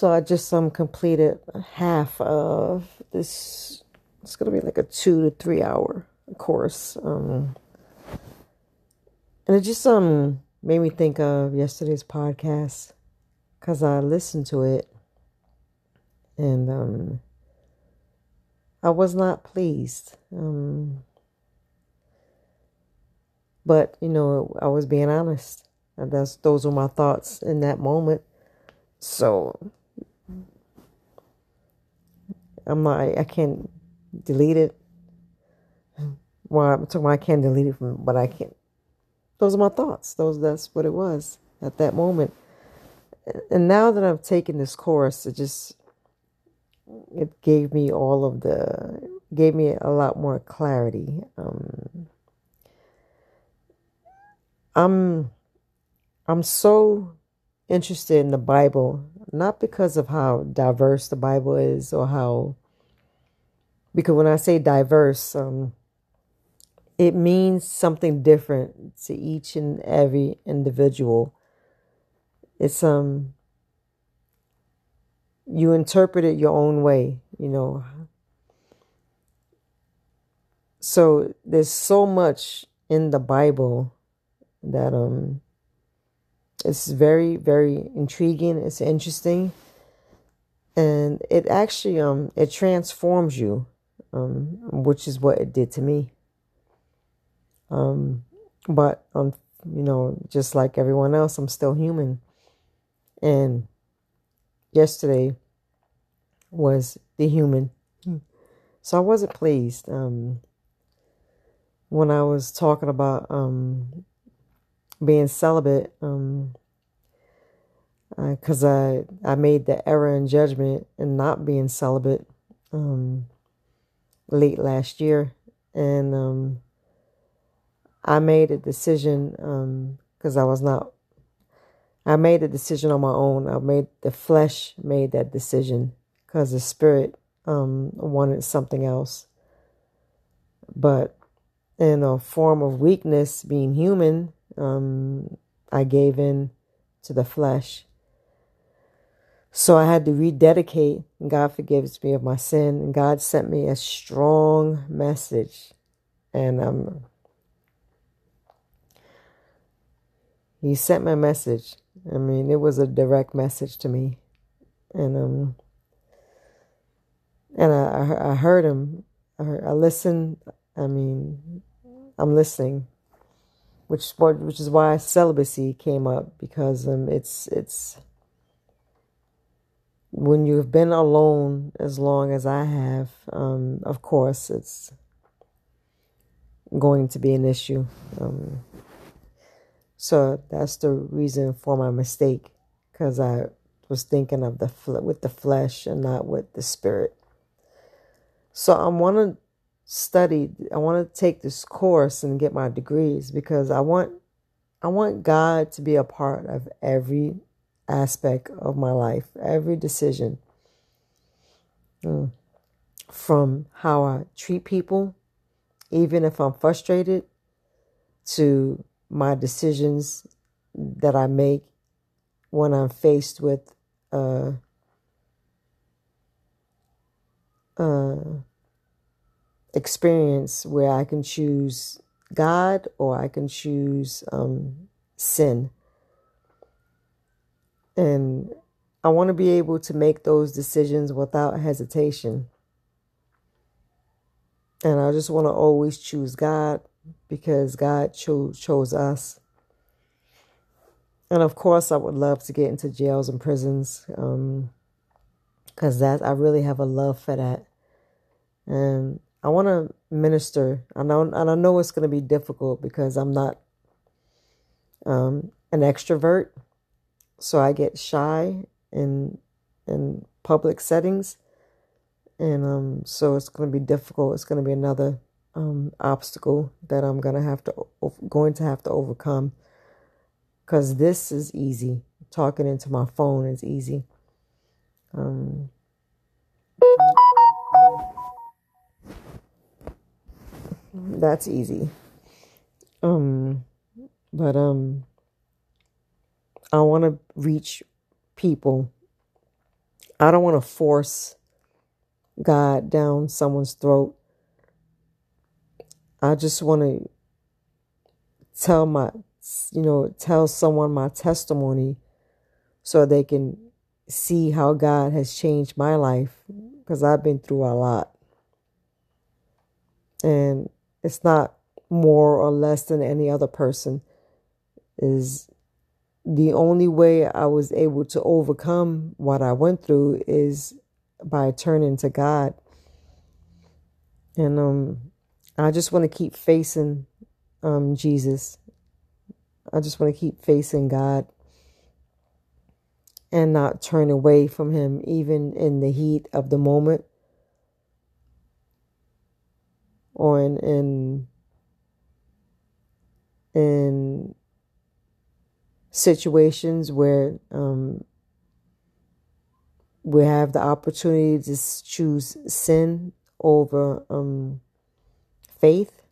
So I just completed half of this. It's gonna be like a 2 to 3 hour course. And it just made me think of yesterday's podcast because I listened to it and I was not pleased. But I was being honest. And those were my thoughts in that moment. So I can't delete it. Well, I'm talking about I can't delete it but I can't. Those are my thoughts. That's what it was at that moment. And now that I've taken this course, it gave me gave me a lot more clarity. I'm so interested in the Bible, not because of how diverse the Bible is because when I say diverse, it means something different to each and every individual. It's you interpret it your own way, So there's so much in the Bible that it's very, very intriguing. It's interesting, and it actually it transforms you, which is what it did to me. But just like everyone else, I'm still human. And yesterday was the human. So I wasn't pleased. When I was talking about being celibate, because I made the error in judgment in not being celibate late last year. And I made a decision because I made a decision on my own. The flesh made that decision because the spirit wanted something else. But in a form of weakness, being human, I gave in to the flesh. So I had to rededicate. God forgives me of my sin. And God sent me a strong message. And He sent me a message. I mean, it was a direct message to me. And I heard Him. I listened. I mean, I'm listening, which is why celibacy came up, because it's when you've been alone as long as I have, of course it's going to be an issue. So that's the reason for my mistake, because I was thinking of with the flesh and not with the spirit. So I want to take this course and get my degrees, because I want God to be a part of every aspect of my life, every decision, from how I treat people, even if I'm frustrated, to my decisions that I make when I'm faced with experience where I can choose God or I can choose sin. And I want to be able to make those decisions without hesitation. And I just want to always choose God, because God chose us. And of course, I would love to get into jails and prisons, because I really have a love for that. And I want to minister. And I know it's going to be difficult because I'm not an extrovert. So I get shy in public settings. And so it's going to be difficult. It's going to be another obstacle that I'm going to have to overcome. Because this is easy. Talking into my phone is easy. That's easy. But I want to reach people I don't want to force God down someone's throat. I just want to tell someone my testimony so they can see how God has changed my life, because I've been through a lot. And it's not more or less than any other person. Is the only way I was able to overcome what I went through is by turning to God. And I just want to keep facing Jesus. I just want to keep facing God and not turn away from him, even in the heat of the moment, or in situations where we have the opportunity to choose sin over faith.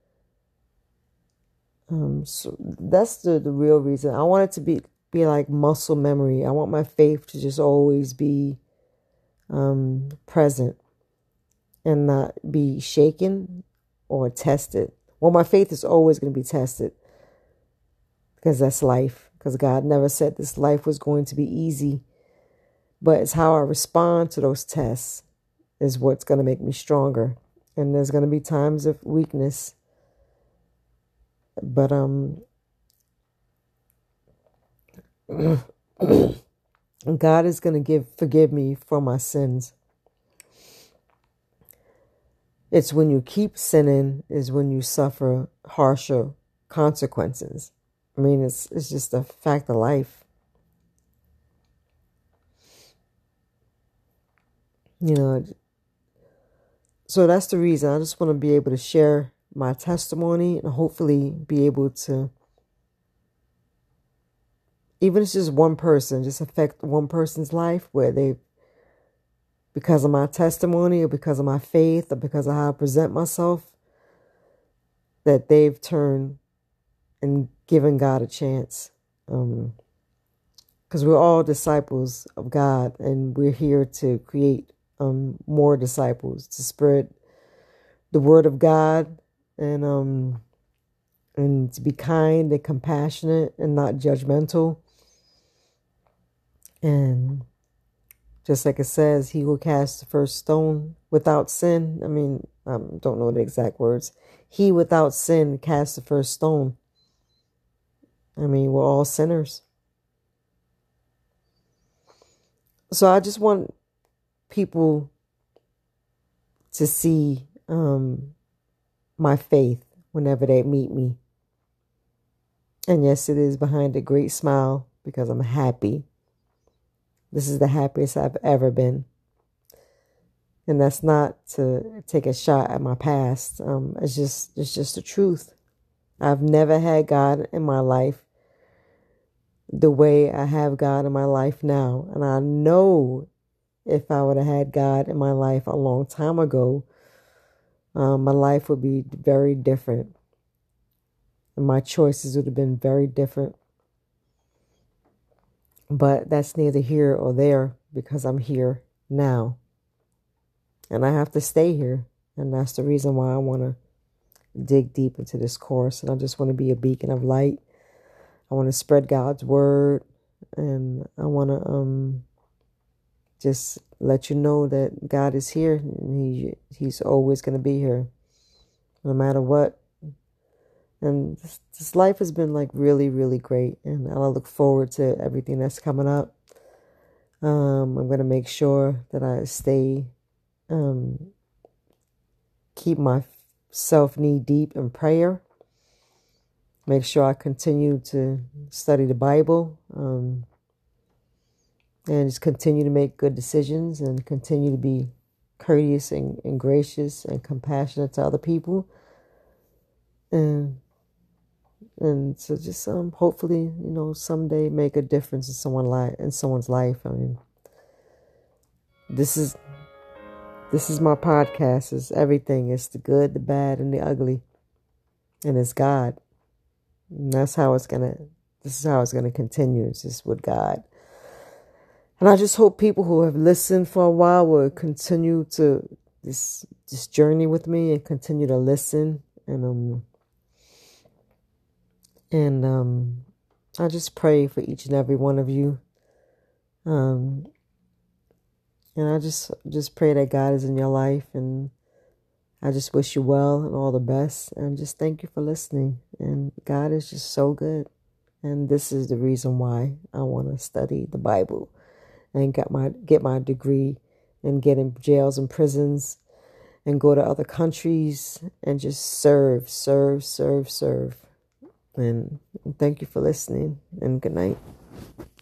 So that's the real reason. I want it to be like muscle memory. I want my faith to just always be present and not be shaken or tested. Well, my faith is always going to be tested, because that's life. Because God never said this life was going to be easy. But it's how I respond to those tests is what's going to make me stronger. And there's going to be times of weakness. But God is going to forgive me for my sins. It's when you keep sinning is when you suffer harsher consequences. I mean, it's just a fact of life. So that's the reason. I just want to be able to share my testimony and hopefully be able to, even if it's just one person, just affect one person's life where they, because of my testimony or because of my faith or because of how I present myself, that they've turned and given God a chance. Because we're all disciples of God, and we're here to create more disciples, to spread the word of God, and to be kind and compassionate and not judgmental. And just like it says, he who casts the first stone without sin. I mean, I don't know the exact words. He without sin casts the first stone. I mean, we're all sinners. So I just want people to see my faith whenever they meet me. And yes, it is behind a great smile, because I'm happy. This is the happiest I've ever been. And that's not to take a shot at my past. It's just the truth. I've never had God in my life the way I have God in my life now. And I know if I would have had God in my life a long time ago, my life would be very different. And my choices would have been very different. But that's neither here or there, because I'm here now. And I have to stay here. And that's the reason why I want to dig deep into this course. And I just want to be a beacon of light. I want to spread God's word. And I want to just let you know that God is here. And he's always going to be here, no matter what. And this life has been like really, really great. And I look forward to everything that's coming up. I'm going to make sure that I stay, keep myself knee deep in prayer. Make sure I continue to study the Bible. And just continue to make good decisions and continue to be courteous and gracious and compassionate to other people. And so just hopefully, someday make a difference in someone's life. I mean, this is my podcast. It's everything. It's the good, the bad, and the ugly. And it's God. And this is how it's gonna continue. It's just with God. And I just hope people who have listened for a while will continue to this journey with me and continue to listen. And I just pray for each and every one of you. And I just pray that God is in your life, and I just wish you well and all the best, and just thank you for listening. And God is just so good. And this is the reason why I want to study the Bible and get my degree and get in jails and prisons and go to other countries and just serve. And thank you for listening, and good night.